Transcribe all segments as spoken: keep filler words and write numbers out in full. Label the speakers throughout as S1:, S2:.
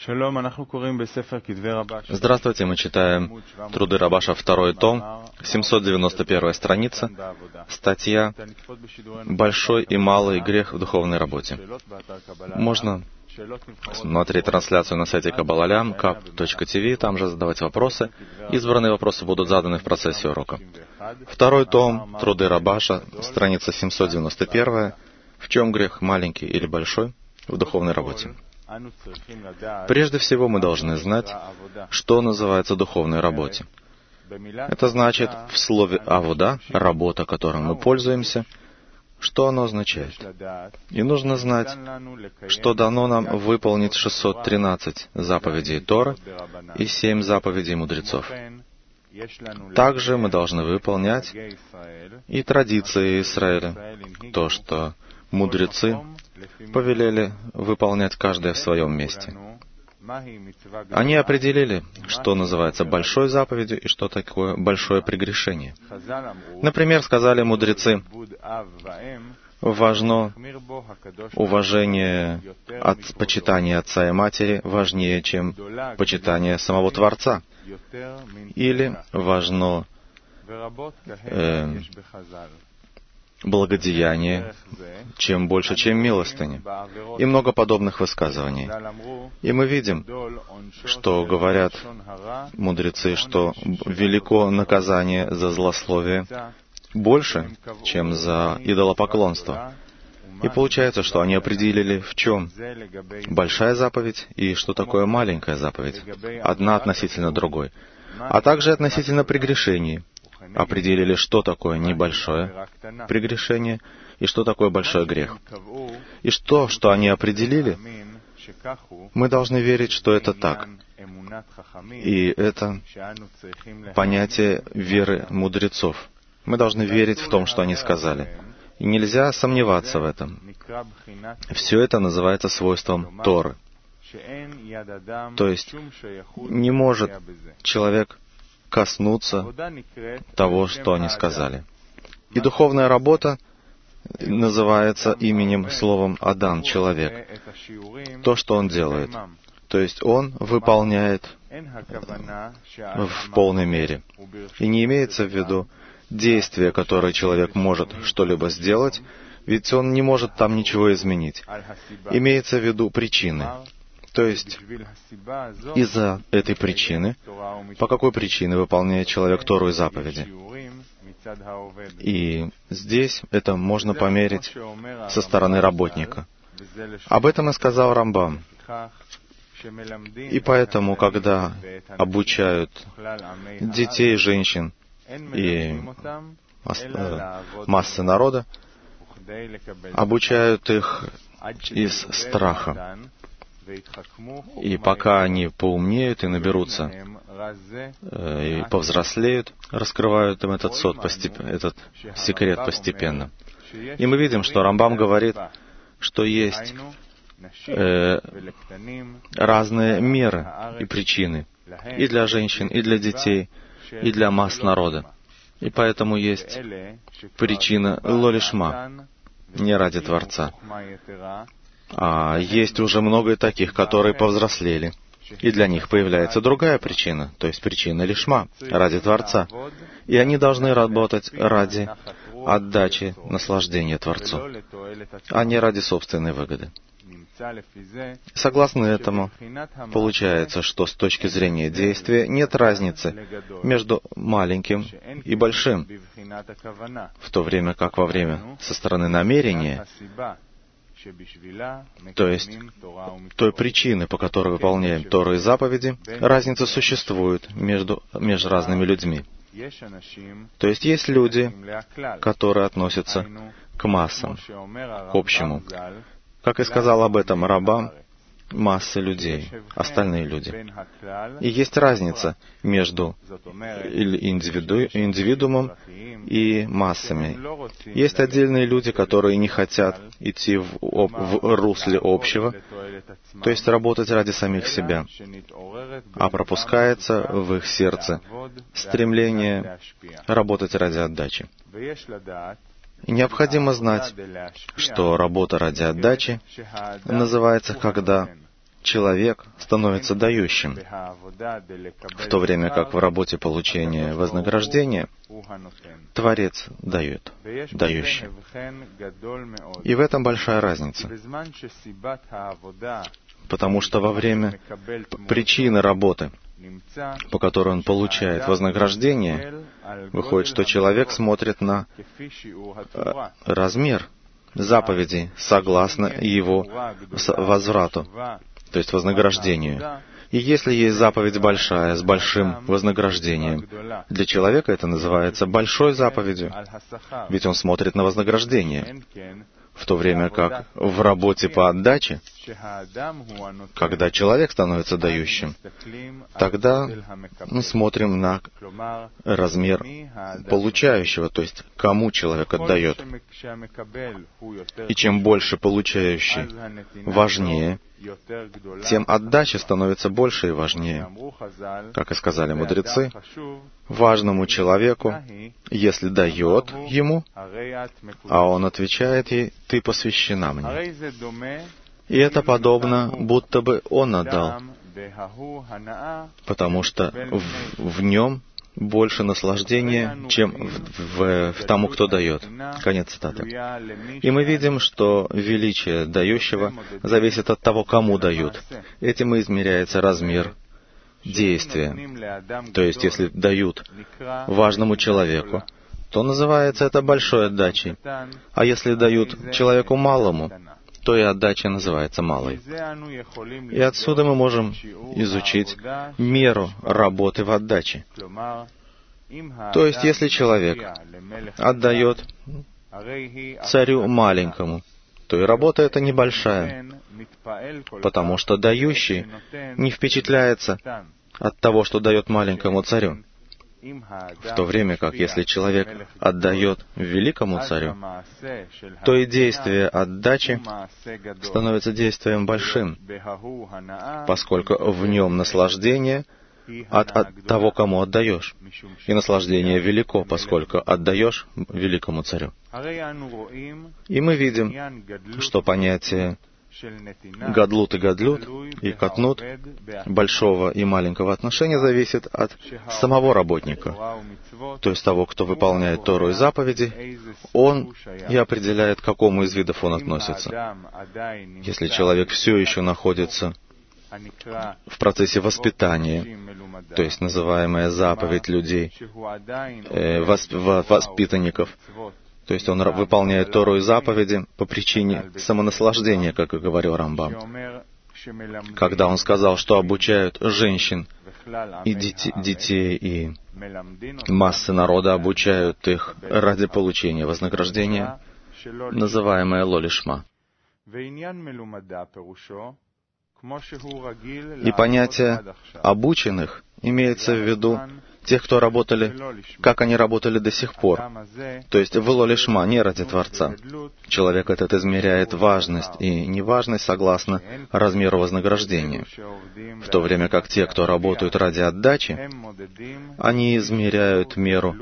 S1: Здравствуйте, мы читаем Труды Рабаша, второй том, семьсот девяносто первая страница, статья «Большой и малый грех в духовной работе». Можно смотреть трансляцию на сайте Каббалалям, каб точка ти ви, там же задавать вопросы. Избранные вопросы будут заданы в процессе урока. Второй том, Труды Рабаша, страница семьсот девяносто первая. В чем грех, маленький или большой, в духовной работе? Прежде всего мы должны знать, что называется духовной работе. Это значит, в слове «авода» — работа, которой мы пользуемся, что оно означает. И нужно знать, что дано нам выполнить шестьсот тринадцать заповедей Торы и семь заповедей мудрецов. Также мы должны выполнять и традиции Израиля, то, что мудрецы повелели выполнять каждое в своем месте. Они определили, что называется большой заповедью и что такое большое прегрешение. Например, сказали мудрецы, важно уважение от почитания отца и матери важнее, чем почитание самого Творца. Или важно э, благодеяние, чем больше, чем милостыня. И много подобных высказываний. И мы видим, что говорят мудрецы, что велико наказание за злословие больше, чем за идолопоклонство. И получается, что они определили, в чем большая заповедь и что такое маленькая заповедь, одна относительно другой, а также относительно прегрешений. Определили, что такое небольшое прегрешение и что такое большой грех. И что, что они определили, мы должны верить, что это так. И это понятие веры мудрецов. Мы должны верить в том, что они сказали. И нельзя сомневаться в этом. Все это называется свойством Торы. То есть не может человек коснуться того, что они сказали. И духовная работа называется именем, словом «адан» — человек. То, что он делает. То есть он выполняет в полной мере. И не имеется в виду действие, которое человек может что-либо сделать, ведь он не может там ничего изменить. Имеется в виду причины. То есть, из-за этой причины, по какой причине выполняет человек Тору и заповеди. И здесь это можно померить со стороны работника. Об этом и сказал Рамбам. И поэтому, когда обучают детей, женщин и массы народа, обучают их из страха. И пока они поумнеют и наберутся, и повзрослеют, раскрывают им этот сод, этот секрет постепенно. И мы видим, что Рамбам говорит, что есть э, разные меры и причины и для женщин, и для детей, и для масс народа. И поэтому есть причина лолишма, не ради Творца. А есть уже много таких, которые повзрослели. И для них появляется другая причина, то есть причина лишма, ради Творца. И они должны работать ради отдачи, наслаждения Творцу, а не ради собственной выгоды. Согласно этому, получается, что с точки зрения действия нет разницы между маленьким и большим, в то время как во время со стороны намерения, то есть той причины, по которой выполняем Тору и заповеди, разница существует между, между разными людьми. То есть есть люди, которые относятся к массам, к общему. Как и сказал об этом Рамбам, массы людей, остальные люди. И есть разница между индивиду, индивидуумом и массами. Есть отдельные люди, которые не хотят идти в, в русле общего, то есть работать ради самих себя, а пропускается в их сердце стремление работать ради отдачи. И необходимо знать, что работа ради отдачи называется, когда человек становится дающим, в то время как в работе получения вознаграждения Творец дает, дающий. И в этом большая разница. Потому что во время причины работы, по которой он получает вознаграждение, выходит, что человек смотрит на размер заповедей согласно его возврату, то есть вознаграждению. И если есть заповедь большая, с большим вознаграждением, для человека это называется большой заповедью, ведь он смотрит на вознаграждение. В то время как в работе по отдаче, когда человек становится дающим, тогда мы смотрим на размер получающего, то есть кому человек отдает. И чем больше получающий важнее, тем отдача становится больше и важнее. Как и сказали мудрецы, важному человеку, если дает ему, а он отвечает ей, «Ты посвящена мне». И это подобно, будто бы он отдал, потому что в, в нем больше наслаждения, чем в, в, в тому, кто дает. Конец цитаты. И мы видим, что величие дающего зависит от того, кому дают. Этим и измеряется размер действия. То есть, если дают важному человеку, то называется это большой отдачей. А если дают человеку малому, то и отдача называется малой. И отсюда мы можем изучить меру работы в отдаче. То есть, если человек отдает царю маленькому, то и работа эта небольшая, потому что дающий не впечатляется от того, что дает маленькому царю. В то время как если человек отдает великому царю, то и действие отдачи становится действием большим, поскольку в нем наслаждение от, от того, кому отдаешь. И наслаждение велико, поскольку отдаешь великому царю. И мы видим, что понятие гадлут и гадлют, и катнут, большого и маленького отношения зависит от самого работника, то есть того, кто выполняет Тору и заповеди, он и определяет, к какому из видов он относится. Если человек все еще находится в процессе воспитания, то есть называемая заповедь людей, э, восп, воспитанников, то есть он выполняет Тору и заповеди по причине самонаслаждения, как и говорил Рамбам. Когда он сказал, что обучают женщин и дети, детей, и массы народа обучают их ради получения вознаграждения, называемое лолишма. И понятие обученных имеется в виду тех, кто работали, как они работали до сих пор. То есть в лолишма, не ради Творца. Человек этот измеряет важность и неважность согласно размеру вознаграждения. В то время как те, кто работают ради отдачи, они измеряют меру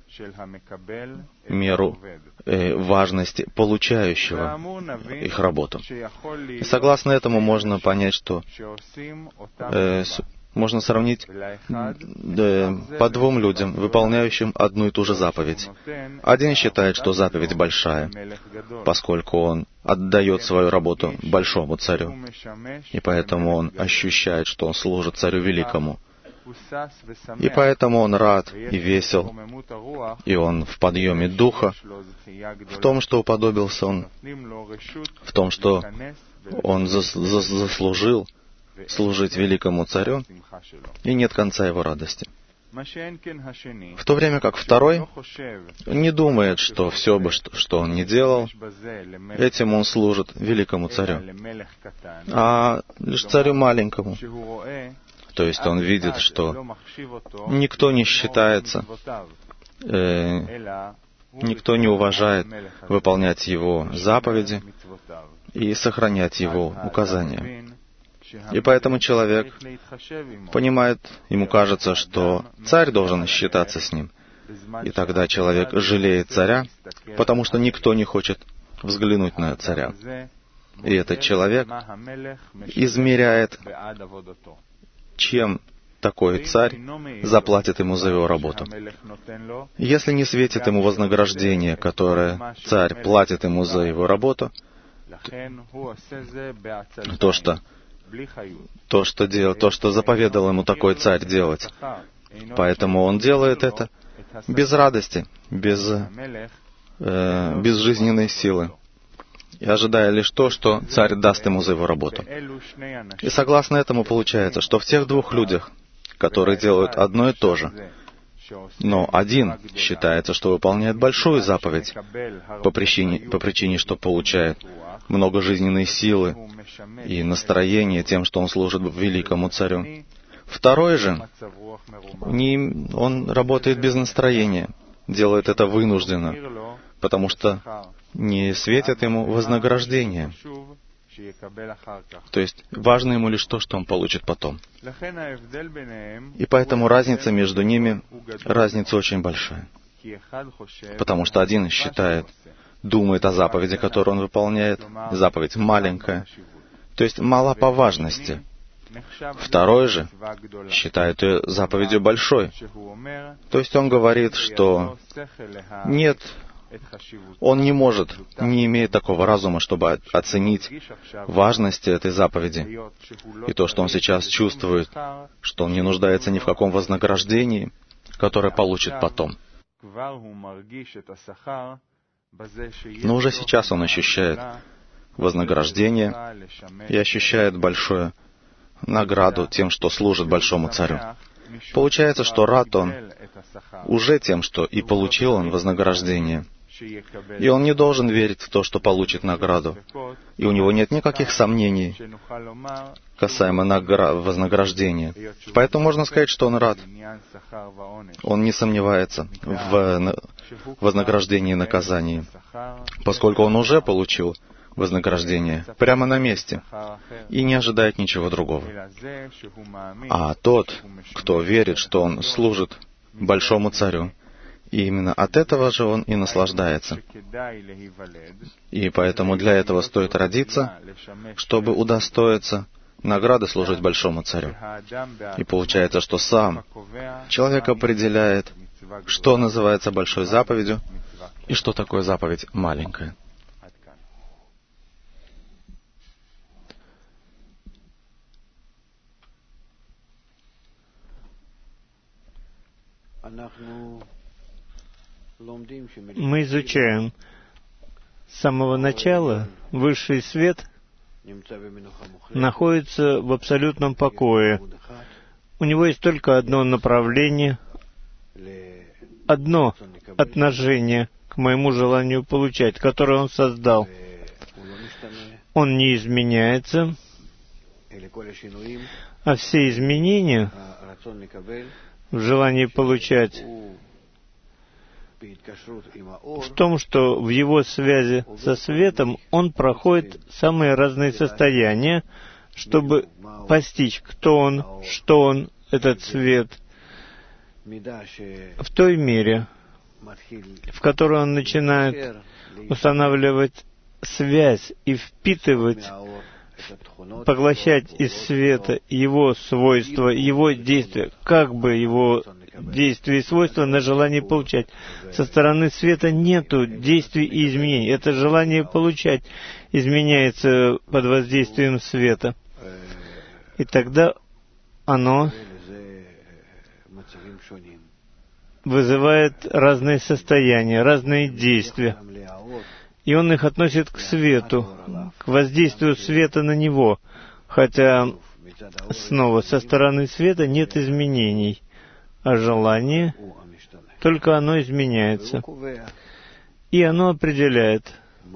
S1: меру э, важности получающего их работу. И согласно этому можно понять, что э, с, можно сравнить э, по двум людям, выполняющим одну и ту же заповедь. Один считает, что заповедь большая, поскольку он отдает свою работу большому царю, и поэтому он ощущает, что он служит царю великому. И поэтому он рад и весел, и он в подъеме духа, в том, что уподобился он, в том, что он зас, зас, заслужил служить великому царю, и нет конца его радости. В то время как второй не думает, что все бы, что он не делал, этим он служит великому царю, а лишь царю маленькому. То есть он видит, что никто не считается, э, никто не уважает выполнять его заповеди и сохранять его указания. И поэтому человек понимает, ему кажется, что царь должен считаться с ним. И тогда человек жалеет царя, потому что никто не хочет взглянуть на царя. И этот человек измеряет, чем такой царь заплатит ему за его работу. Если не светит ему вознаграждение, которое царь платит ему за его работу, то, что, то, что, дел, то, что заповедал ему такой царь делать, поэтому он делает это без радости, без, э, без жизненной силы, и ожидая лишь то, что царь даст ему за его работу. И согласно этому получается, что в тех двух людях, которые делают одно и то же, но один считается, что выполняет большую заповедь по причине, по причине, что получает много жизненной силы и настроения тем, что он служит великому царю. Второй же, не, он работает без настроения, делает это вынужденно, потому что не светит ему вознаграждение. То есть важно ему лишь то, что он получит потом. И поэтому разница между ними, разница очень большая. Потому что один считает, думает о заповеди, которую он выполняет, заповедь маленькая, то есть мала по важности. Второй же считает ее заповедью большой. То есть он говорит, что нет, он не может, не имеет такого разума, чтобы оценить важность этой заповеди. И то, что он сейчас чувствует, что он не нуждается ни в каком вознаграждении, которое получит потом. Но уже сейчас он ощущает вознаграждение и ощущает большую награду тем, что служит большому царю. Получается, что рад он уже тем, что и получил он вознаграждение. И он не должен верить в то, что получит награду. И у него нет никаких сомнений касаемо награ... вознаграждения. Поэтому можно сказать, что он рад. Он не сомневается в вознаграждении и наказании, поскольку он уже получил вознаграждение прямо на месте и не ожидает ничего другого. А тот, кто верит, что он служит большому царю, и именно от этого же он и наслаждается. И поэтому для этого стоит родиться, чтобы удостоиться награды служить большому царю. И получается, что сам человек определяет, что называется большой заповедью и что такое заповедь маленькая.
S2: Мы изучаем с самого начала высший свет находится в абсолютном покое. У него есть только одно направление, одно отношение к моему желанию получать, которое он создал. Он не изменяется, а все изменения в желании получать в том, что в его связи со светом он проходит самые разные состояния, чтобы постичь, кто он, что он, этот свет, в той мере, в которой он начинает устанавливать связь и впитывать, поглощать из света его свойства, его действия, как бы его действия и свойства на желание получать. Со стороны света нету действий и изменений. Это желание получать изменяется под воздействием света. И тогда оно вызывает разные состояния, разные действия. И он их относит к свету, к воздействию света на него. Хотя, снова, со стороны света нет изменений, а желание, только оно изменяется. И оно определяет,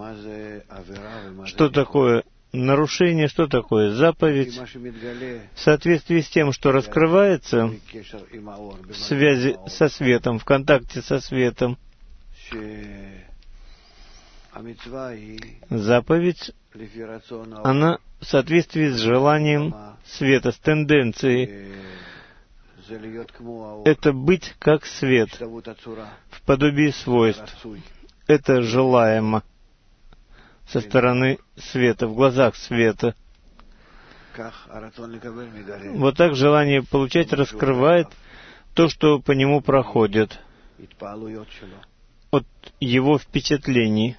S2: что такое нарушение, что такое заповедь, в соответствии с тем, что раскрывается в связи со светом, в контакте со светом. Заповедь, она в соответствии с желанием света, с тенденцией. Это быть как свет, в подобии свойств. Это желаемо со стороны света, в глазах света. Вот так желание получать раскрывает то, что по нему проходит, от его впечатлений.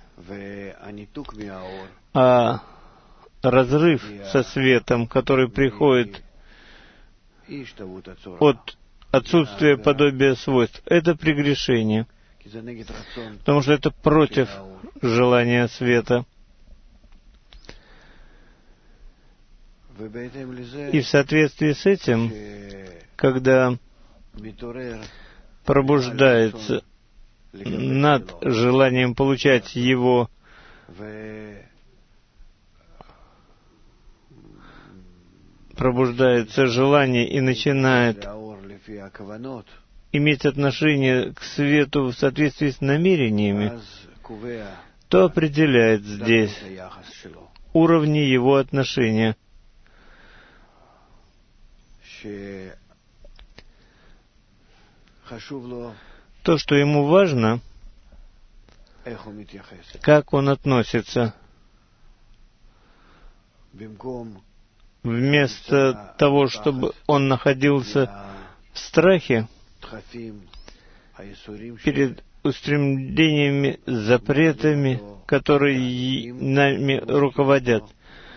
S2: А разрыв со светом, который приходит от отсутствия подобия свойств, это прегрешение, потому что это против желания света. И в соответствии с этим, когда пробуждается над желанием получать его пробуждается желание и начинает иметь отношение к свету в соответствии с намерениями, то определяет здесь уровни его отношения. То, что ему важно, как он относится. Вместо того, чтобы он находился в страхе перед устремлениями, запретами, которые нами руководят,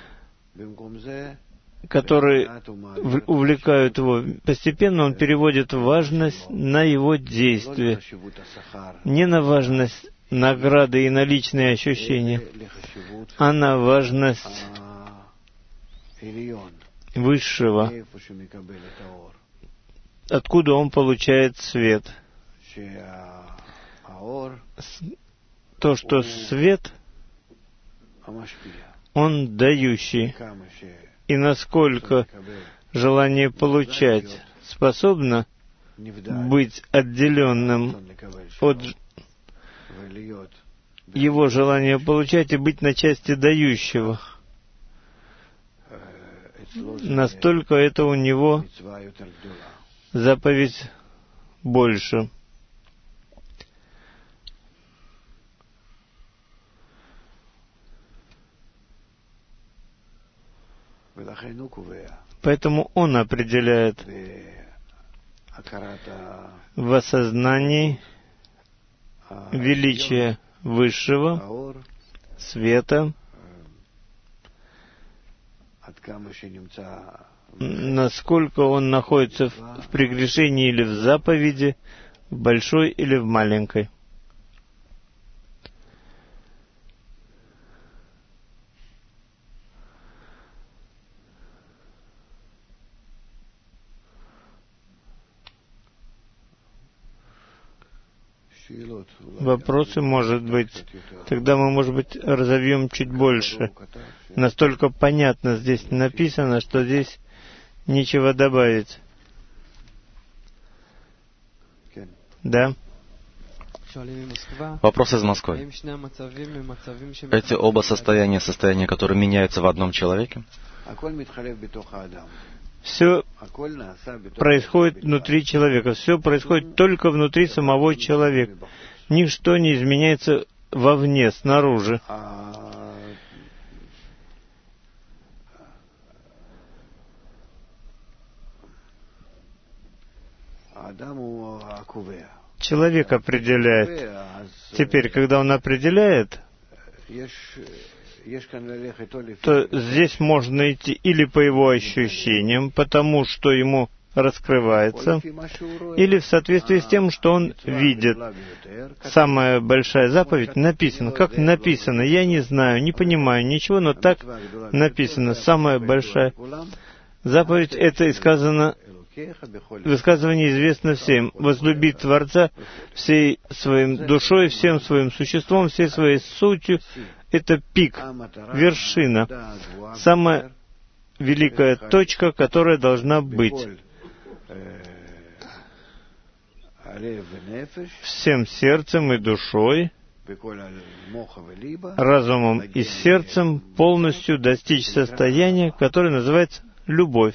S2: которые увлекают его, постепенно он переводит важность на его действие, не на важность награды и на личные ощущения, а на важность высшего, откуда он получает свет. То, что свет, он дающий. И насколько желание получать способно быть отделенным от его желания получать и быть на части дающего, настолько это у него заповедь больше. Поэтому он определяет в осознании величия высшего света, насколько он находится в прегрешении или в заповеди, в большой или в маленькой. Вопросы, может быть, тогда мы, может быть, разовьем чуть больше. Настолько понятно здесь написано, что здесь нечего добавить. Да?
S1: Вопрос из Москвы. Эти оба состояния, состояния, которые меняются в одном человеке?
S2: Все происходит внутри человека. Все происходит только внутри самого человека. Ничто не изменяется вовне, снаружи. Человек определяет. Теперь, когда он определяет, то здесь можно идти или по его ощущениям, потому что ему раскрывается, или в соответствии с тем, что он видит. Самая большая заповедь написана. Как написано? Я не знаю, не понимаю ничего, но так написано. Самая большая заповедь — это и сказано, высказывание известно всем. Возлюби Творца всей своей душой, всем своим существом, всей своей сутью. Это пик, вершина, самая великая точка, которая должна быть. Всем сердцем и душой, разумом и сердцем полностью достичь состояния, которое называется любовь.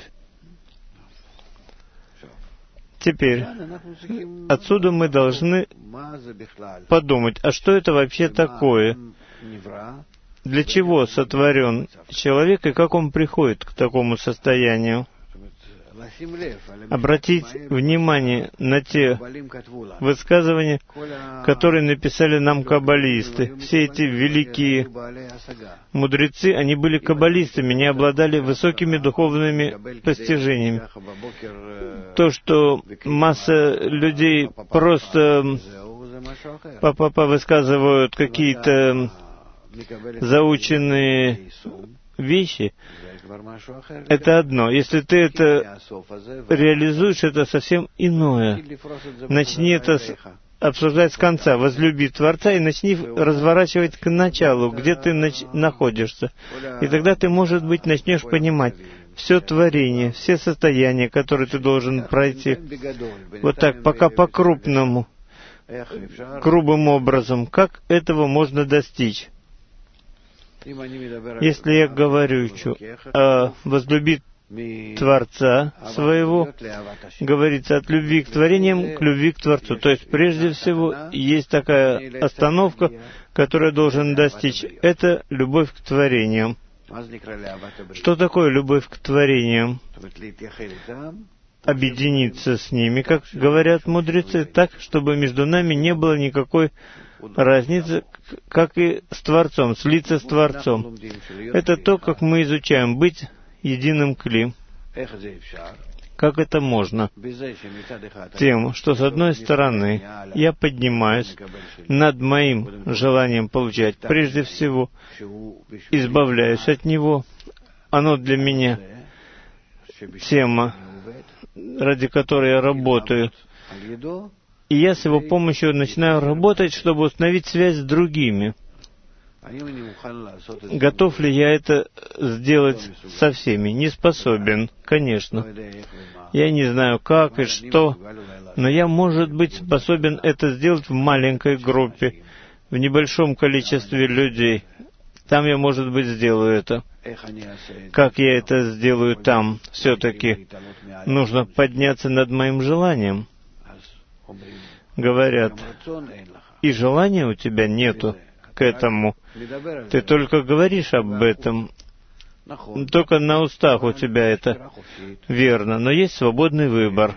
S2: Теперь, отсюда мы должны подумать, а что это вообще такое? для чего сотворен человек и как он приходит к такому состоянию. Обратить внимание на те высказывания, которые написали нам каббалисты. Все эти великие мудрецы, они были каббалистами, не обладали высокими духовными постижениями. То, что масса людей просто па-па-па высказывают какие-то заученные вещи, это одно. Если ты это реализуешь, это совсем иное. Начни это с, обсуждать с конца. Возлюби Творца и начни разворачивать к началу, где ты нач, находишься. И тогда ты, может быть, начнешь понимать все творение, все состояния, которые ты должен пройти. Вот так, пока по-крупному, грубым образом. Как этого можно достичь? Если я говорю о возлюби Творца своего, говорится от любви к творениям к любви к Творцу. То есть, прежде всего, есть такая остановка, которую должен достичь. Это любовь к творениям. Что такое любовь к творениям? Объединиться с ними, как говорят мудрецы, так, чтобы между нами не было никакой разницы, как и с Творцом, слиться с Творцом. Это то, как мы изучаем, быть единым кли. Как это можно? Тем, что с одной стороны я поднимаюсь над моим желанием получать, прежде всего избавляюсь от него. Оно для меня тема, ради которой я работаю. И я с его помощью начинаю работать, чтобы установить связь с другими. Готов ли я это сделать со всеми? Не способен, конечно. Я не знаю, как и что, но я, может быть, способен это сделать в маленькой группе, в небольшом количестве людей. Там я, может быть, сделаю это. Как я это сделаю там? Все-таки нужно подняться над моим желанием. Говорят, и желания у тебя нету к этому. Ты только говоришь об этом. Только на устах у тебя это верно. Но есть свободный выбор.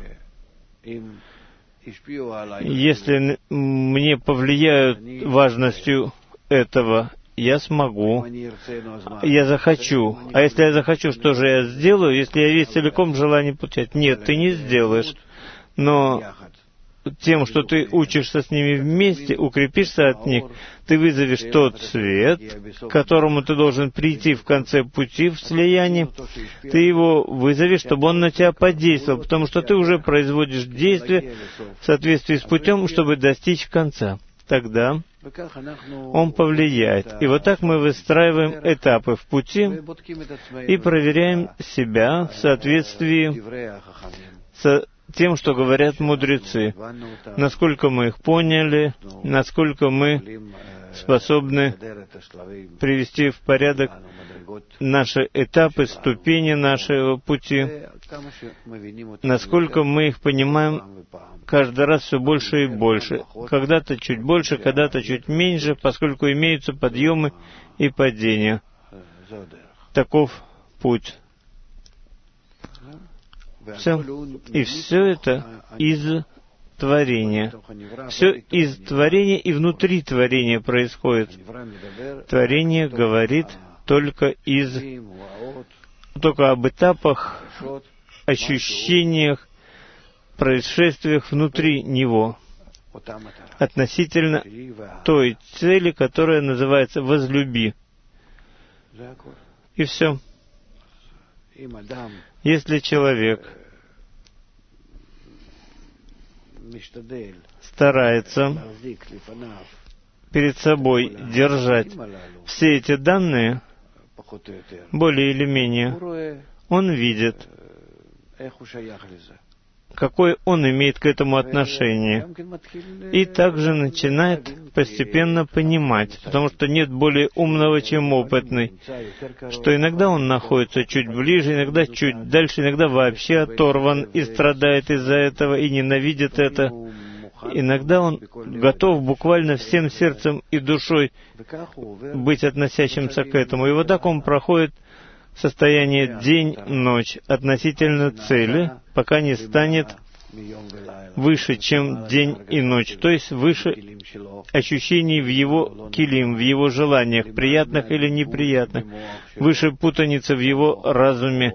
S2: Если мне повлияют важностью этого, я смогу. Я захочу. А если я захочу, что же я сделаю, если я весь целиком в желании получать? Нет, ты не сделаешь. Но тем, что ты учишься с ними вместе, укрепишься от них, ты вызовешь тот свет, к которому ты должен прийти в конце пути в слиянии, ты его вызовешь, чтобы он на тебя подействовал, потому что ты уже производишь действия в соответствии с путем, чтобы достичь конца. Тогда он повлияет. И вот так мы выстраиваем этапы в пути и проверяем себя в соответствии с тем, что говорят мудрецы, насколько мы их поняли, насколько мы способны привести в порядок наши этапы, ступени нашего пути, насколько мы их понимаем каждый раз все больше и больше, когда-то чуть больше, когда-то чуть меньше, поскольку имеются подъемы и падения. Таков путь. Все. И все это из творения. Все из творения и внутри творения происходит. Творение говорит только из, только об этапах, ощущениях, происшествиях внутри него, относительно той цели, которая называется «возлюби». И все. Если человек старается перед собой держать все эти данные, более или менее, он видит, какое он имеет к этому отношение. И также начинает постепенно понимать, потому что нет более умного, чем опытный, что иногда он находится чуть ближе, иногда чуть дальше, иногда вообще оторван и страдает из-за этого, и ненавидит это, иногда он готов буквально всем сердцем и душой быть относящимся к этому. И вот так он проходит состояние день-ночь относительно цели, пока не станет выше, чем день и ночь, то есть выше ощущений в его килим, в его желаниях, приятных или неприятных, выше путаницы в его разуме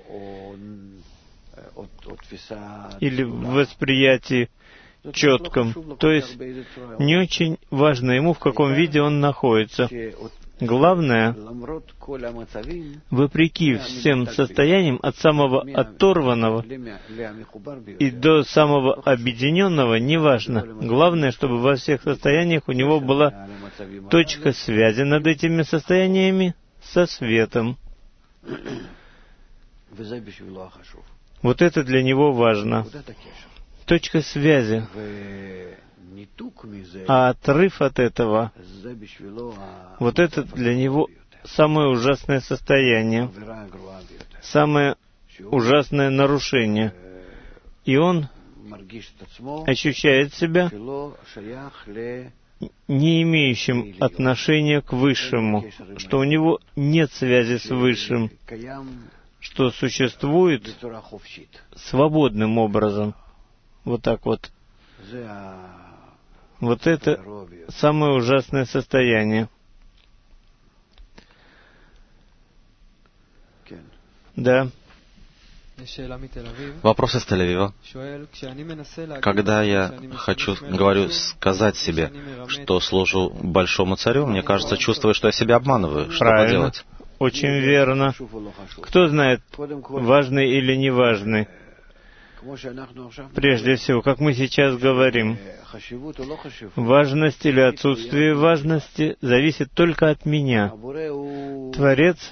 S2: или в восприятии четком. То есть не очень важно ему, в каком виде он находится. Главное, вопреки всем состояниям, от самого оторванного и до самого объединенного, неважно. Главное, чтобы во всех состояниях у него была точка связи над этими состояниями со светом. Вот это для него важно. Точка связи. А отрыв от этого, вот это для него самое ужасное состояние, самое ужасное нарушение. И он ощущает себя не имеющим отношения к Высшему, что у него нет связи с Высшим, что существует свободным образом. Вот так вот. Вот это самое ужасное состояние. Да.
S1: Вопрос из Тель-Авива. Когда я хочу, говорю, сказать себе, что служу большому царю, мне кажется, чувствую, что я себя обманываю. Что поделать?
S2: Очень верно. Кто знает, важный или неважный? Прежде всего, как мы сейчас говорим, важность или отсутствие важности зависит только от меня. Творец,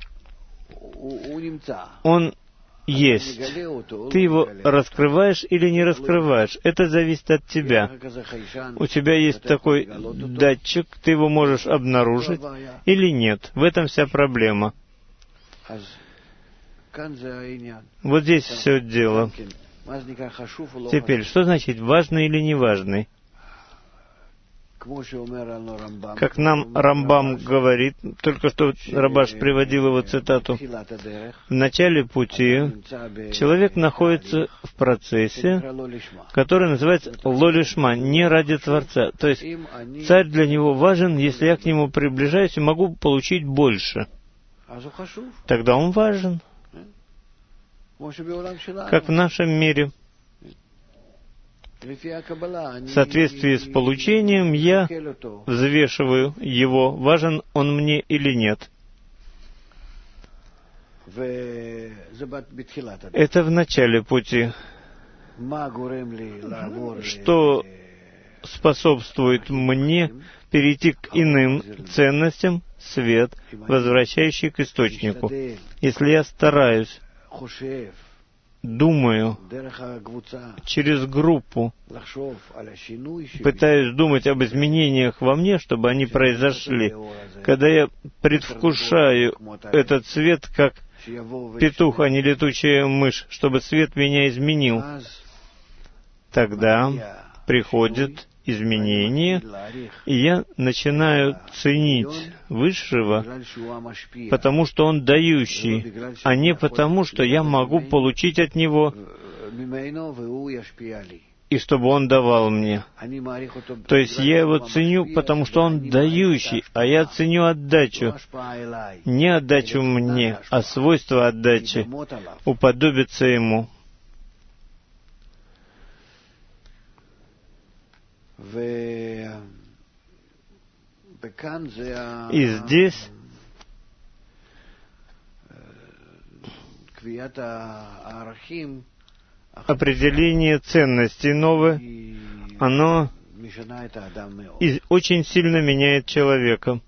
S2: Он есть. Ты его раскрываешь или не раскрываешь. Это зависит от тебя. У тебя есть такой датчик, ты его можешь обнаружить или нет. В этом вся проблема. Вот здесь все дело. Теперь, что значит важный или неважный? Как нам Рамбам говорит, только что Рабаш приводил его цитату, в начале пути человек находится в процессе, который называется лолишма, не ради Творца. То есть царь для него важен, если я к нему приближаюсь и могу получить больше. Тогда он важен. Как в нашем мире. В соответствии с получением я взвешиваю его, важен он мне или нет. Это в начале пути. Что способствует мне перейти к иным ценностям, свет, возвращающий к источнику. Если я стараюсь, думаю, через группу, пытаюсь думать об изменениях во мне, чтобы они произошли. Когда я предвкушаю этот свет, как петух, а не летучая мышь, чтобы свет меня изменил, тогда приходит изменение, и я начинаю ценить Высшего, потому что Он дающий, а не потому, что я могу получить от Него, и чтобы Он давал мне. То есть я Его ценю, потому что Он дающий, а я ценю отдачу. Не отдачу мне, а свойство отдачи, уподобиться Ему. И здесь определение ценностей новое, оно очень сильно меняет человека.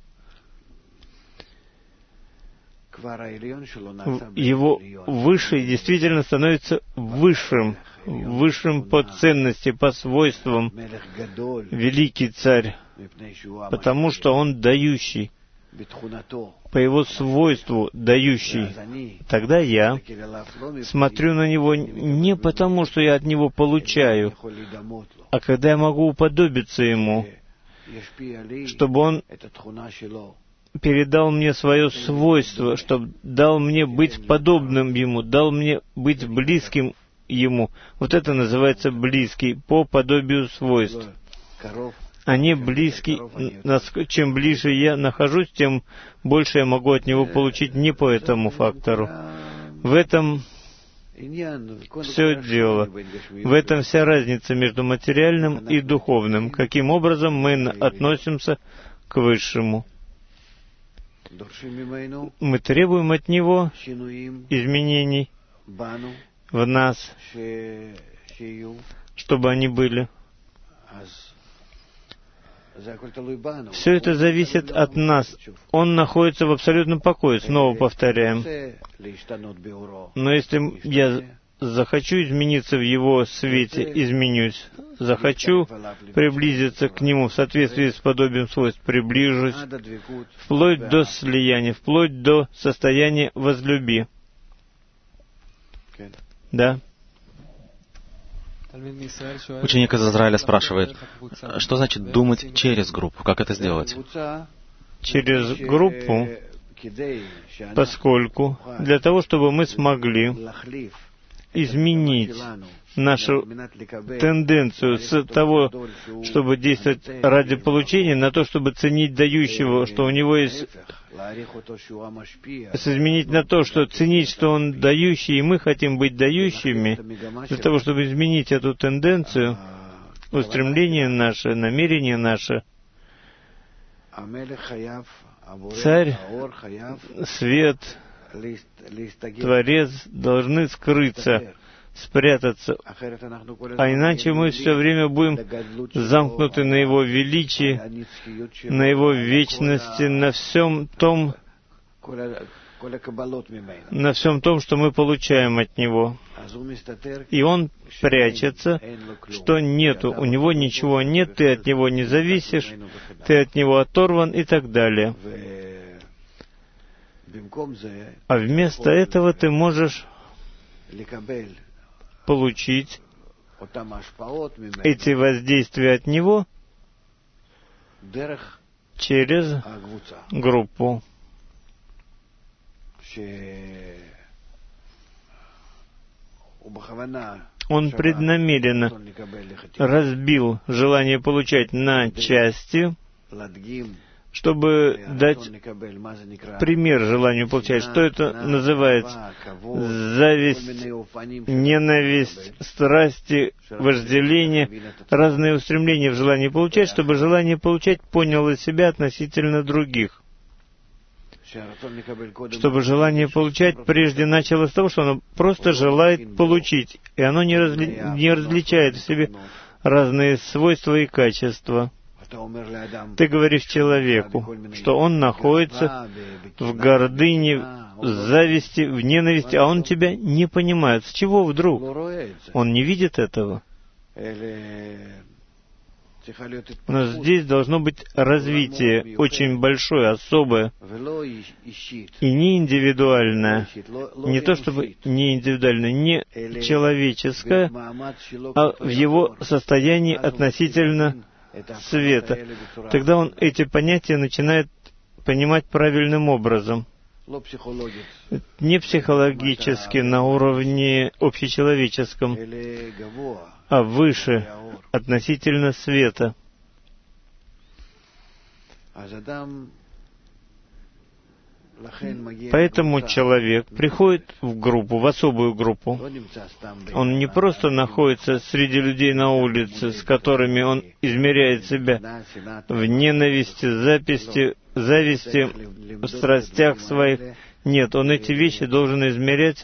S2: Его высший действительно становится высшим, высшим по ценности, по свойствам, великий царь, потому что он дающий, по его свойству дающий. Тогда я смотрю на него не потому, что я от него получаю, А когда я могу уподобиться ему, чтобы он передал мне свое свойство, чтобы дал мне быть подобным ему, дал мне быть близким ему. Вот это называется близкий, по подобию свойств. Они близки, чем ближе я нахожусь, тем больше я могу от него получить не по этому фактору. В этом все дело. В этом вся разница между материальным и духовным. Каким образом мы относимся к Высшему. Мы требуем от Него изменений в нас, чтобы они были. Все это зависит от нас. Он находится в абсолютном покое, снова повторяем. Но если я захочу измениться в Его свете, изменюсь. Захочу приблизиться к Нему в соответствии с подобием свойств, приближусь, вплоть до слияния, вплоть до состояния возлюби. Да?
S1: Ученик из Израиля спрашивает, что значит думать через группу? Как это сделать?
S2: Через группу, поскольку для того, чтобы мы смогли изменить нашу тенденцию с того, чтобы действовать ради получения, на то, чтобы ценить дающего, что у него есть, изменить на то, что ценить, что он дающий, и мы хотим быть дающими, для того, чтобы изменить эту тенденцию, устремление наше, намерение наше. Царь, свет, Творец должны скрыться, спрятаться, а иначе мы все время будем замкнуты на Его величии, на Его вечности, на всем том, на всем том, что мы получаем от Него. И Он прячется, что нету, у Него ничего нет, ты от Него не зависишь, ты от Него оторван и так далее. А вместо этого ты можешь получить эти воздействия от Него через группу. Он преднамеренно разбил желание получать на части, чтобы дать пример желанию получать. Что это называется? Зависть, ненависть, страсти, вожделение, разные устремления в желании получать, чтобы желание получать поняло себя относительно других. Чтобы желание получать прежде начало с того, что оно просто желает получить, и оно не, разли... не различает в себе разные свойства и качества. Ты говоришь человеку, что он находится в гордыне, в зависти, в ненависти, а он тебя не понимает. С чего вдруг? Он не видит этого. У нас здесь должно быть развитие очень большое, особое, и не индивидуальное, не то чтобы не индивидуальное, не человеческое, а в его состоянии относительно света. Тогда он эти понятия начинает понимать правильным образом. Не психологически, на уровне общечеловеческом, а выше, относительно света. Поэтому человек приходит в группу, в особую группу. Он не просто находится среди людей на улице, с которыми он измеряет себя в ненависти, записти, зависти, в страстях своих. Нет, он эти вещи должен измерять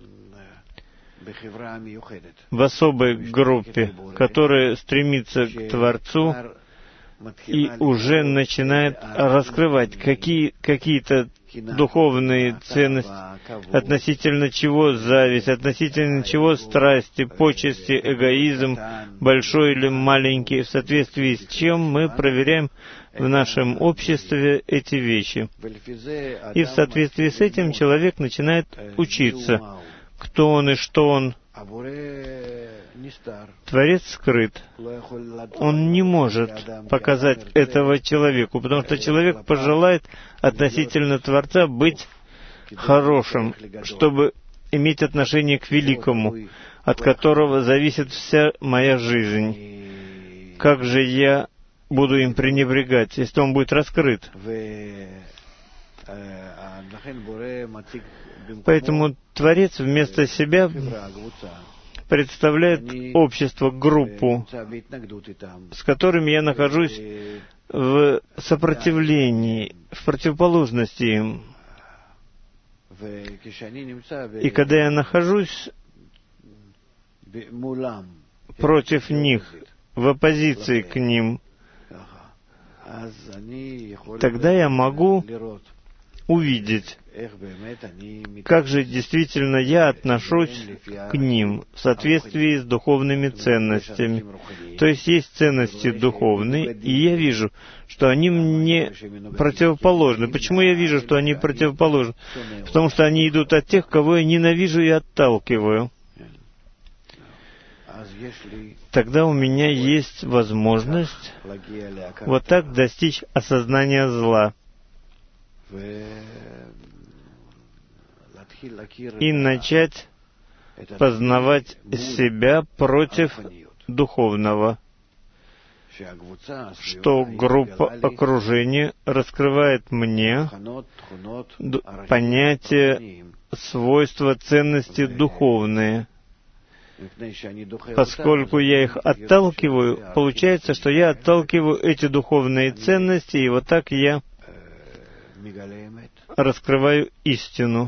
S2: в особой группе, которая стремится к Творцу и уже начинает раскрывать какие, какие-то духовные ценности, относительно чего зависть, относительно чего страсти, почести, эгоизм, большой или маленький, в соответствии с чем мы проверяем в нашем обществе эти вещи. И в соответствии с этим человек начинает учиться, кто он и что он. Творец скрыт. Он не может показать этого человеку, потому что человек пожелает относительно Творца быть хорошим, чтобы иметь отношение к великому, от которого зависит вся моя жизнь. Как же я буду им пренебрегать, если он будет раскрыт? Поэтому Творец вместо себя представляет общество, группу, с которыми я нахожусь в сопротивлении, в противоположности им. И когда я нахожусь против них, в оппозиции к ним, тогда я могу увидеть, как же действительно я отношусь к ним в соответствии с духовными ценностями. То есть есть ценности духовные, и я вижу, что они мне противоположны. Почему я вижу, что они противоположны? Потому что они идут от тех, кого я ненавижу и отталкиваю. Тогда у меня есть возможность вот так достичь осознания зла и начать познавать себя против духовного, что группа окружения раскрывает мне понятие, свойства, ценности духовные. Поскольку я их отталкиваю, получается, что я отталкиваю эти духовные ценности, и вот так я раскрываю истину.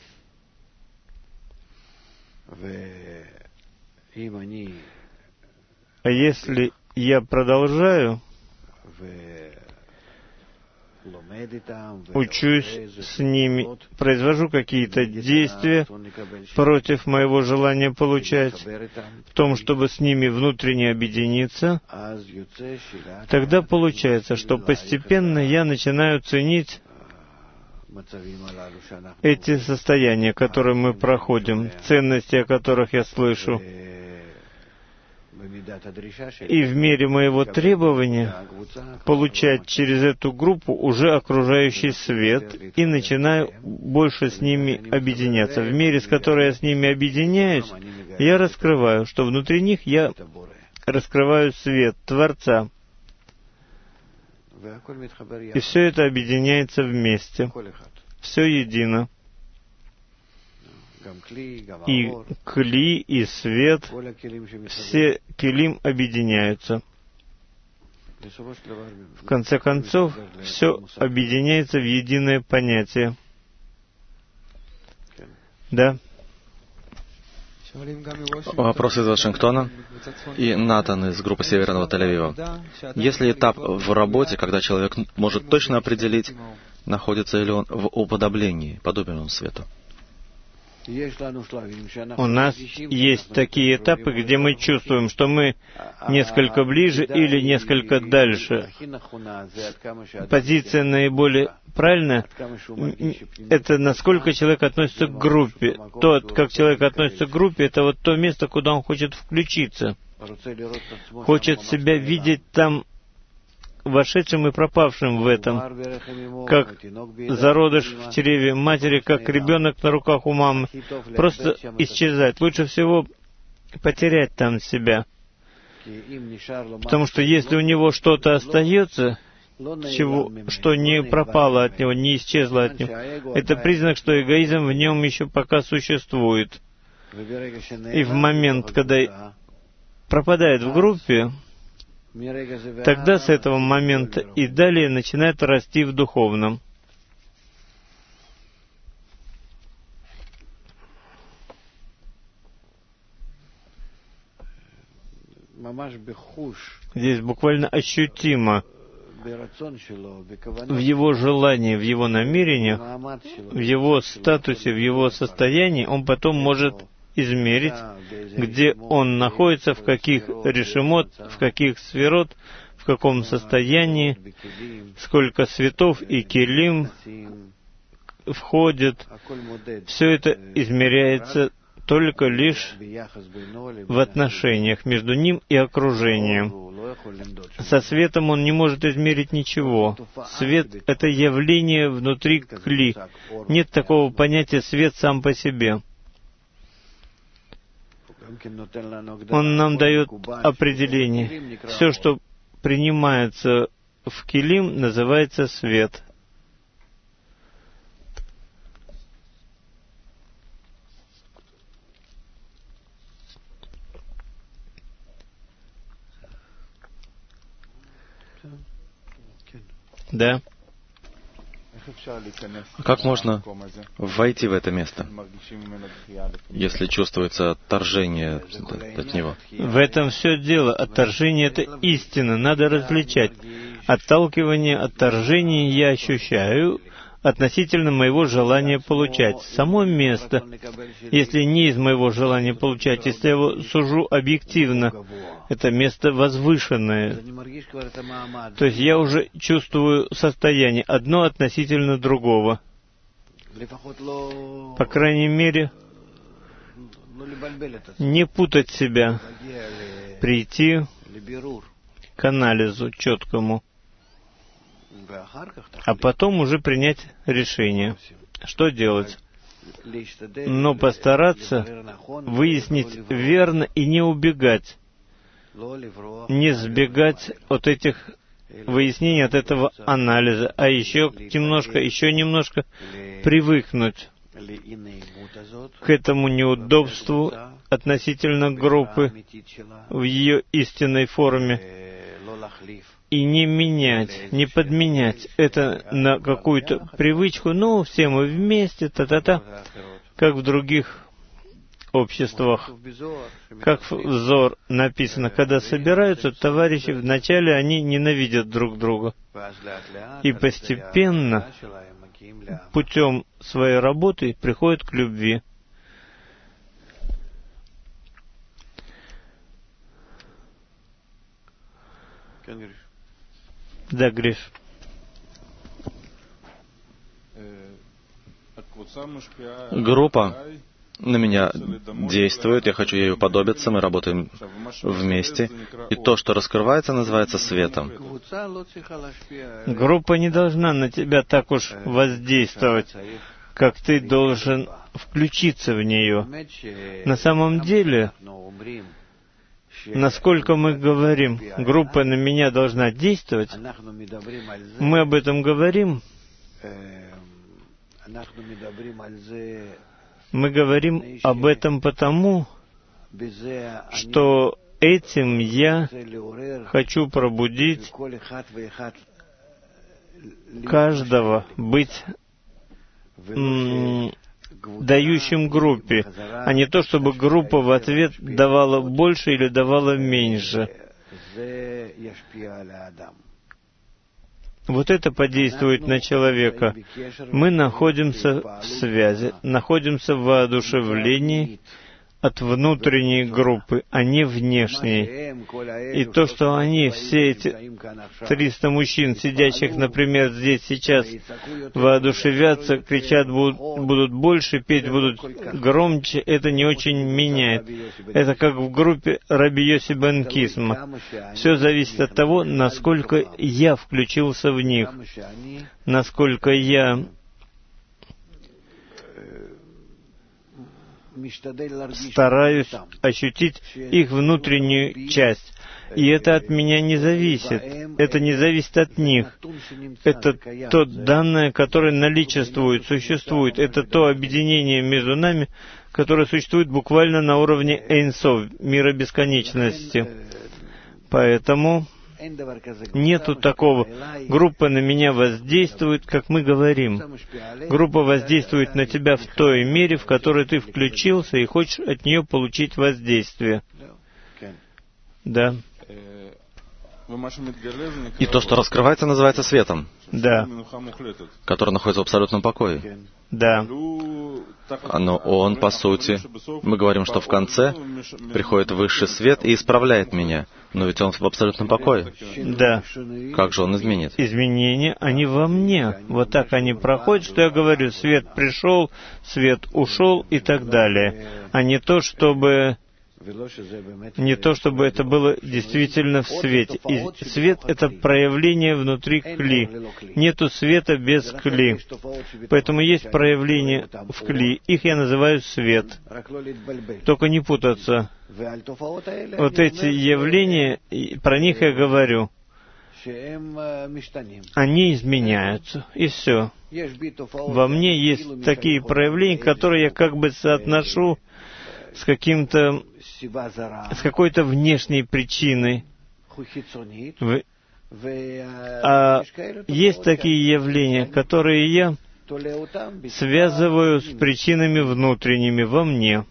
S2: А если я продолжаю, учусь с ними, произвожу какие-то действия против моего желания получать, в том, чтобы с ними внутренне объединиться, тогда получается, что постепенно я начинаю ценить эти состояния, которые мы проходим, ценности, о которых я слышу. И в мере моего требования получать через эту группу уже окружающий свет, и начинаю больше с ними объединяться. В мере, с которой я с ними объединяюсь, я раскрываю, что внутри них я раскрываю свет Творца. И все это объединяется вместе. Все едино. И кли, и свет, все келим объединяются. В конце концов, все объединяется в единое понятие. Да?
S1: Вопрос из Вашингтона и Натан из группы Северного Тель-Авива. Есть ли этап в работе, когда человек может точно определить, находится ли он в уподоблении, подобен он свету?
S2: У нас есть такие этапы, где мы чувствуем, что мы несколько ближе или несколько дальше. Позиция наиболее правильная — это насколько человек относится к группе. То, как человек относится к группе, это вот то место, куда он хочет включиться. Хочет себя видеть там вошедшим и пропавшим в этом, как зародыш в чреве матери, как ребенок на руках у мамы, просто исчезать. Лучше всего потерять там себя, потому что если у него что-то остается, чего, что не пропало от него, не исчезло от него, это признак, что эгоизм в нем еще пока существует. И в момент, когда пропадает в группе, тогда с этого момента и далее начинает расти в духовном. Здесь буквально ощутимо в его желании, в его намерениях, в его статусе, в его состоянии, он потом может измерить, где он находится, в каких решемот, в каких сферот, в каком состоянии, сколько светов и келим входит. Все это измеряется только лишь в отношениях между ним и окружением. Со светом он не может измерить ничего. Свет — это явление внутри кли. Нет такого понятия «свет сам по себе». Он нам дает определение. Все, что принимается в килим, называется свет. Да.
S1: Как можно войти в это место, если чувствуется отторжение от него?
S2: В этом все дело. Отторжение — это истина. Надо различать. Отталкивание, отторжение я ощущаю относительно моего желания получать. Само место, если не из моего желания получать, если я его сужу объективно, это место возвышенное. То есть я уже чувствую состояние одно относительно другого. По крайней мере, не путать себя, прийти к анализу четкому, а потом уже принять решение, что делать. Но постараться выяснить верно и не убегать, не сбегать от этих выяснений, от этого анализа, а еще немножко, еще немножко привыкнуть к этому неудобству относительно группы в ее истинной форме, и не менять, не подменять это на какую-то привычку. Ну, все мы вместе, та-та-та, как в других обществах. Как в Зор написано, когда собираются товарищи, вначале они ненавидят друг друга. И постепенно, путем своей работы, приходят к любви. Да, Гриш.
S1: Группа на меня действует, я хочу ей уподобиться, мы работаем вместе, и то, что раскрывается, называется светом.
S2: Группа не должна на тебя так уж воздействовать, как ты должен включиться в нее. На самом деле, насколько мы говорим, группа на меня должна действовать, мы об этом говорим, мы говорим об этом потому, что этим я хочу пробудить каждого быть м- дающим группе, а не то, чтобы группа в ответ давала больше или давала меньше. Вот это подействует на человека. Мы находимся в связи, находимся в воодушевлении от внутренней группы, а не внешней. И то, что они, все эти триста мужчин, сидящих, например, здесь сейчас, воодушевятся, кричат будут, будут больше, петь будут громче, это не очень меняет. Это как в группе Раби Йоси бен Кисма. Все зависит от того, насколько я включился в них, насколько я стараюсь ощутить их внутреннюю часть. И это от меня не зависит. Это не зависит от них. Это то данное, которое наличествует, существует. Это то объединение между нами, которое существует буквально на уровне Эйн Соф, мира бесконечности. Поэтому нету такого. Группа на меня воздействует, как мы говорим. Группа воздействует на тебя в той мере, в которой ты включился и хочешь от нее получить воздействие. Да.
S1: И то, что раскрывается, называется светом,
S2: Да.
S1: который находится в абсолютном покое.
S2: Да.
S1: Но он, по сути, мы говорим, что в конце приходит высший свет и исправляет меня. Но ведь он в абсолютном покое.
S2: Да.
S1: Как же он изменит?
S2: Изменения, они во мне. Вот так они проходят, что я говорю, свет пришел, свет ушел и так далее. А не то, чтобы... Не то, чтобы это было действительно в свете. И свет — это проявление внутри кли. Нету света без кли. Поэтому есть проявление в кли. Их я называю свет. Только не путаться. Вот эти явления, про них я говорю. Они изменяются. И все. Во мне есть такие проявления, которые я как бы соотношу с каким-то, с какой-то внешней причиной. А есть такие явления, которые я связываю с причинами внутренними во мне.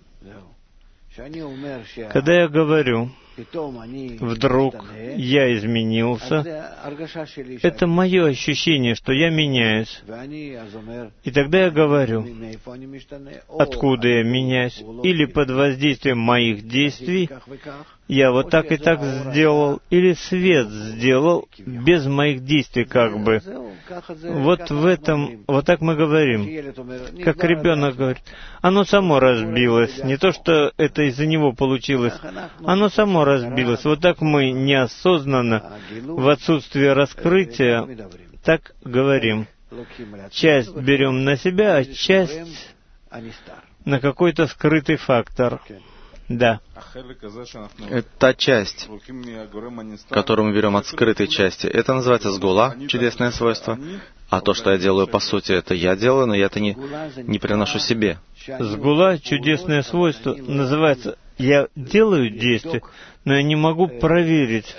S2: Когда я говорю, вдруг я изменился, это мое ощущение, что я меняюсь. И тогда я говорю, откуда я меняюсь, или под воздействием моих действий, я вот так и так сделал, или свет сделал без моих действий как бы. Вот в этом, вот так мы говорим. Как ребенок говорит, оно само разбилось. Не то, что это из-за него получилось. Оно само разбилось. Вот так мы неосознанно, в отсутствие раскрытия, так говорим. Часть берем на себя, а часть на какой-то скрытый фактор. Да.
S1: Та часть, которую мы берем от скрытой части, это называется сгула, чудесное свойство. А то, что я делаю, по сути, это я делаю, но я это не, не приношу себе.
S2: Сгула, чудесное свойство, называется «я делаю действие, но я не могу проверить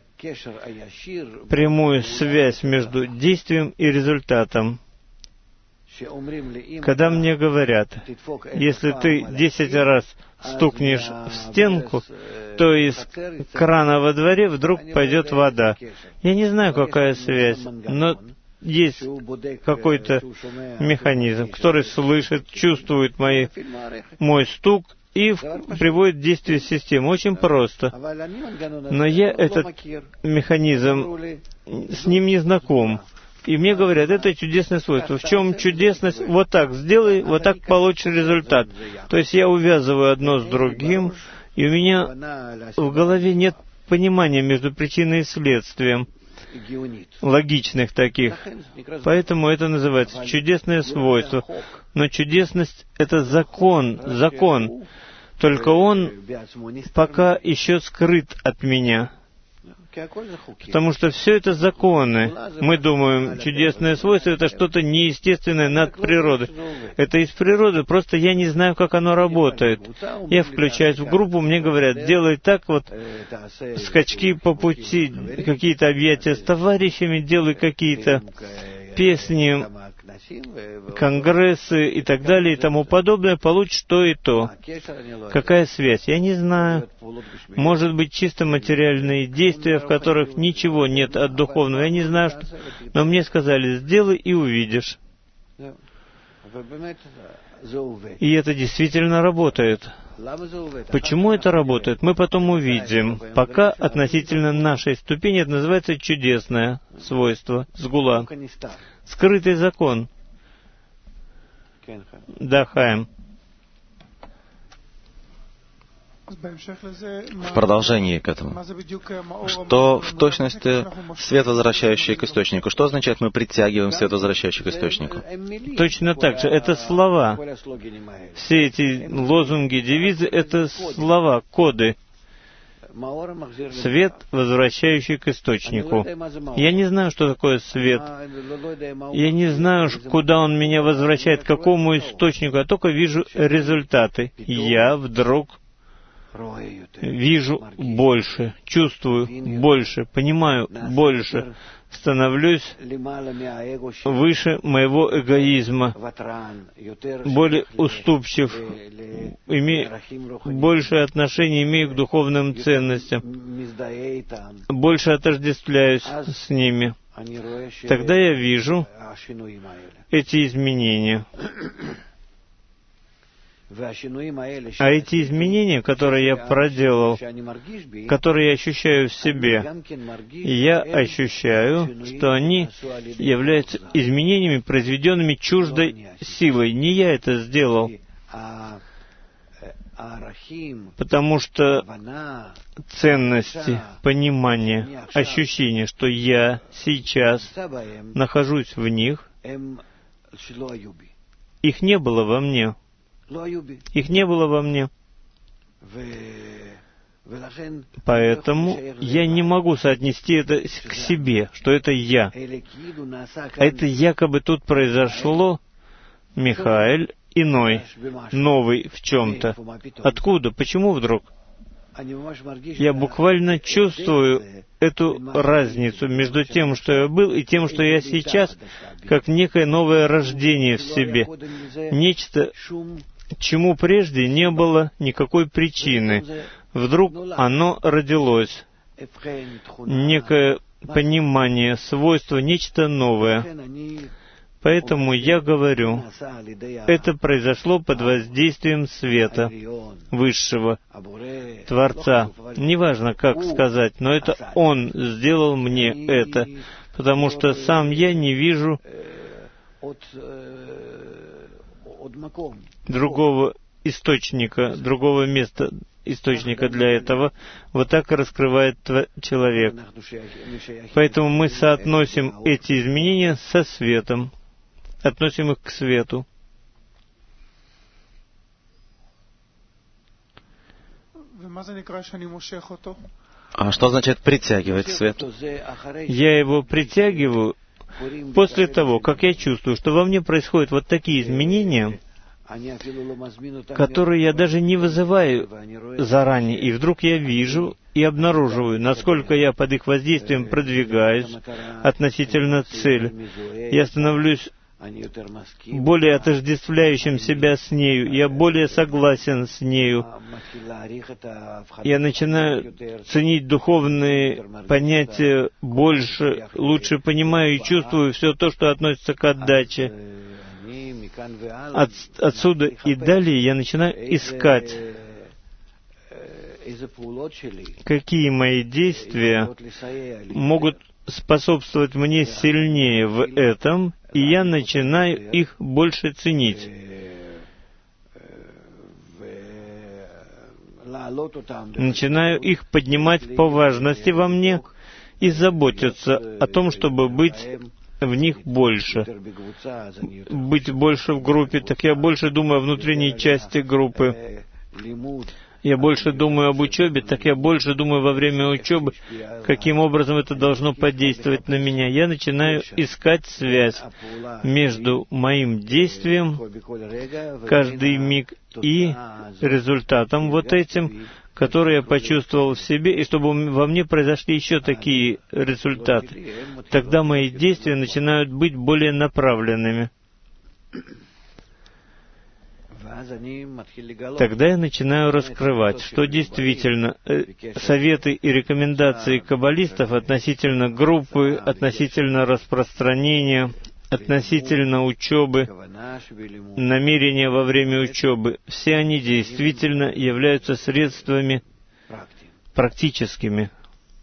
S2: прямую связь между действием и результатом». Когда мне говорят, если ты десять раз стукнешь в стенку, то из крана во дворе вдруг пойдет вода. Я не знаю, какая связь, но есть какой-то механизм, который слышит, чувствует мои, мой стук и в, приводит в действие системы. Очень просто. Но я этот механизм, с ним не знаком. И мне говорят, это чудесное свойство. В чем чудесность? Вот так сделай, вот так получишь результат. То есть я увязываю одно с другим, и у меня в голове нет понимания между причиной и следствием, логичных таких. Поэтому это называется чудесное свойство. Но чудесность — это закон, закон. Только он пока еще скрыт от меня. Потому что все это законы. Мы думаем, чудесное свойство — это что-то неестественное над природой. Это из природы, просто я не знаю, как оно работает. Я включаюсь в группу, мне говорят, делай так вот, скачки по пути, какие-то объятия с товарищами, делай какие-то песни, конгрессы и так далее и тому подобное, получишь то и то. Какая связь? Я не знаю. Может быть, чисто материальные действия, в которых ничего нет от духовного. Я не знаю, что... Но мне сказали, сделай и увидишь. И это действительно работает. Почему это работает, мы потом увидим. Пока относительно нашей ступени это называется чудесное свойство, сгула. Скрытый закон. Да, Хаим.
S1: В продолжении к этому, что в точности свет, возвращающий к источнику, что означает, мы притягиваем свет, возвращающий к источнику?
S2: Точно так же. Это слова. Все эти лозунги, девизы — это слова, коды. Свет, возвращающий к источнику. Я не знаю, что такое свет. Я не знаю, куда он меня возвращает, к какому источнику. Я только вижу результаты. Я вдруг вижу больше, чувствую больше, понимаю больше, становлюсь выше моего эгоизма, более уступчив, име... больше отношения имею к духовным ценностям, больше отождествляюсь с ними. Тогда я вижу эти изменения. А эти изменения, которые я проделал, которые я ощущаю в себе, я ощущаю, что они являются изменениями, произведенными чуждой силой. Не я это сделал, потому что ценности, понимание, ощущение, что я сейчас нахожусь в них, их не было во мне. Их не было во мне. Поэтому я не могу соотнести это к себе, что это я. Это якобы тут произошло, Михаэль, иной, новый в чем-то. Откуда? Почему вдруг? Я буквально чувствую эту разницу между тем, что я был, и тем, что я сейчас, как некое новое рождение в себе. Нечто, чему прежде не было никакой причины. Вдруг оно родилось. Некое понимание, свойство, нечто новое. Поэтому я говорю, это произошло под воздействием света Высшего, Творца. Неважно, как сказать, но это Он сделал мне это, потому что сам я не вижу другого источника, другого места, источника для этого. Вот так и раскрывает человек. Поэтому мы соотносим эти изменения со светом, относим их к свету.
S1: А что значит притягивать свет?
S2: Я его притягиваю после того, как я чувствую, что во мне происходят вот такие изменения, которые я даже не вызываю заранее, и вдруг я вижу и обнаруживаю, насколько я под их воздействием продвигаюсь относительно цели. Я становлюсь более отождествляющим себя с нею, я более согласен с нею. Я начинаю ценить духовные понятия больше, лучше понимаю и чувствую все то, что относится к отдаче. От, отсюда и далее я начинаю искать, какие мои действия могут способствовать мне сильнее в этом, и я начинаю их больше ценить. Начинаю их поднимать по важности во мне и заботиться о том, чтобы быть в них больше. Быть больше в группе, так я больше думаю о внутренней части группы. Я больше думаю об учебе, так я больше думаю во время учебы, каким образом это должно подействовать на меня. Я начинаю искать связь между моим действием каждый миг и результатом вот этим, который я почувствовал в себе, и чтобы во мне произошли еще такие результаты. Тогда мои действия начинают быть более направленными. Тогда я начинаю раскрывать, что действительно э, советы и рекомендации каббалистов относительно группы, относительно распространения, относительно учебы, намерения во время учебы, все они действительно являются средствами практическими.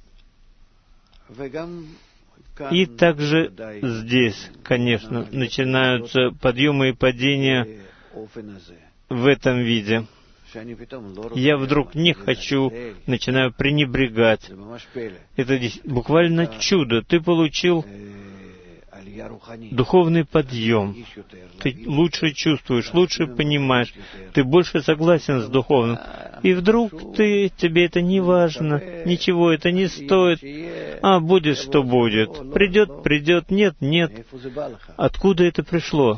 S2: И также здесь, конечно, начинаются подъемы и падения в этом виде. Я вдруг не хочу, начинаю пренебрегать. Это буквально чудо. Ты получил духовный подъем. Ты лучше чувствуешь, лучше понимаешь. Ты больше согласен с духовным. И вдруг ты, тебе это не важно, ничего это не стоит. А будет, что будет. Придет, придет, нет, нет. Откуда это пришло?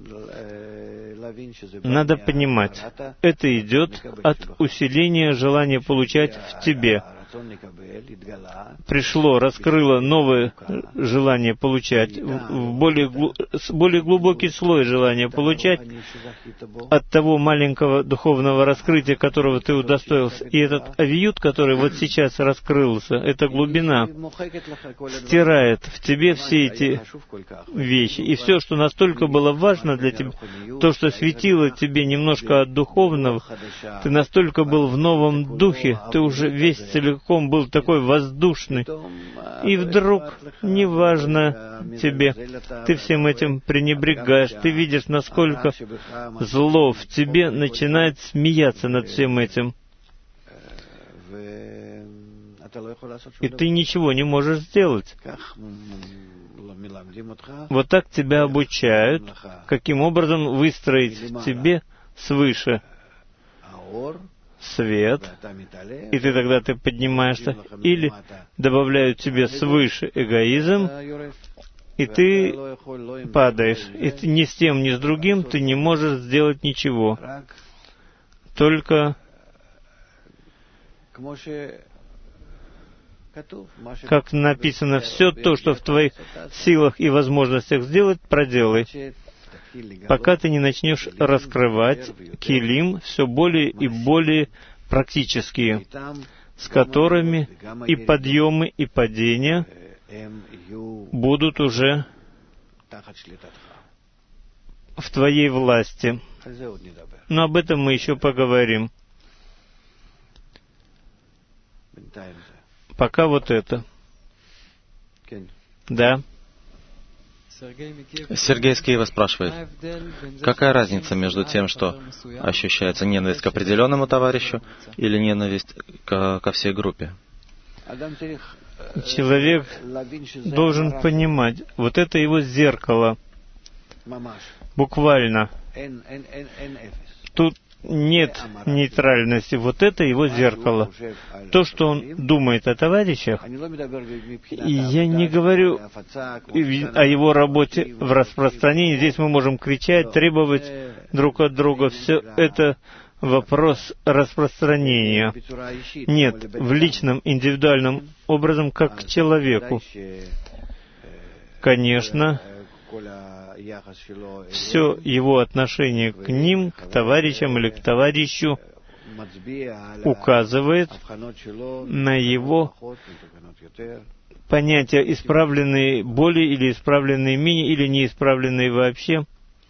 S2: Надо понимать, это идет от усиления желания получать в тебе. пришло, раскрыло новое желание получать, в более, более глубокий слой желания получать от того маленького духовного раскрытия, которого ты удостоился. И этот авиют, который вот сейчас раскрылся, эта глубина, стирает в тебе все эти вещи. И все, что настолько было важно для тебя, то, что светило тебе немножко от духовного, ты настолько был в новом духе, ты уже весь целиком был такой воздушный. И вдруг, неважно тебе, ты всем этим пренебрегаешь, ты видишь, насколько зло в тебе начинает смеяться над всем этим. И ты ничего не можешь сделать. Вот так тебя обучают, каким образом выстроить в тебе свыше свет, и ты тогда ты поднимаешься, или добавляют тебе свыше эгоизм, и ты падаешь. И ты ни с тем, ни с другим ты не можешь сделать ничего. Только, как написано, все то, что в твоих силах и возможностях сделать, проделай, пока ты не начнешь раскрывать килим все более и более практические, с которыми и подъемы, и падения будут уже в твоей власти. Но об этом мы еще поговорим. Пока вот это. Да.
S1: Сергей из Киева спрашивает, какая разница между тем, что ощущается ненависть к определенному товарищу или ненависть ко, ко всей группе?
S2: Человек должен понимать, вот это его зеркало. Буквально. Тут нет нейтральности. Вот это его зеркало. То, что он думает о товарищах, и я не говорю о его работе в распространении. Здесь мы можем кричать, требовать друг от друга. Все это вопрос распространения. Нет, в личном, индивидуальном образом, как к человеку. Конечно, все его отношение к ним, к товарищам или к товарищу указывает на его понятия, исправленные более или исправленные менее, или неисправленные вообще.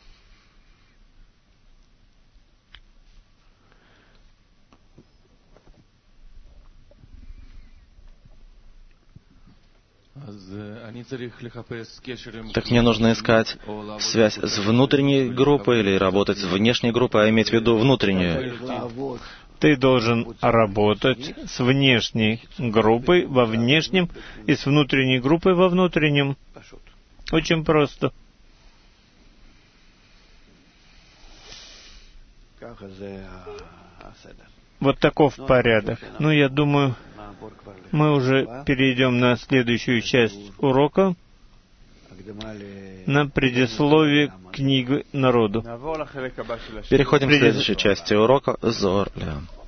S1: Так мне нужно искать связь с внутренней группой или работать с внешней группой, а иметь в виду внутреннюю?
S2: Ты должен работать с внешней группой во внешнем и с внутренней группой во внутреннем. Очень просто. Вот таков порядок. Ну, я думаю, мы уже перейдем на следующую часть урока, на предисловие книги народу.
S1: Переходим к следующей части урока Зоар Леон.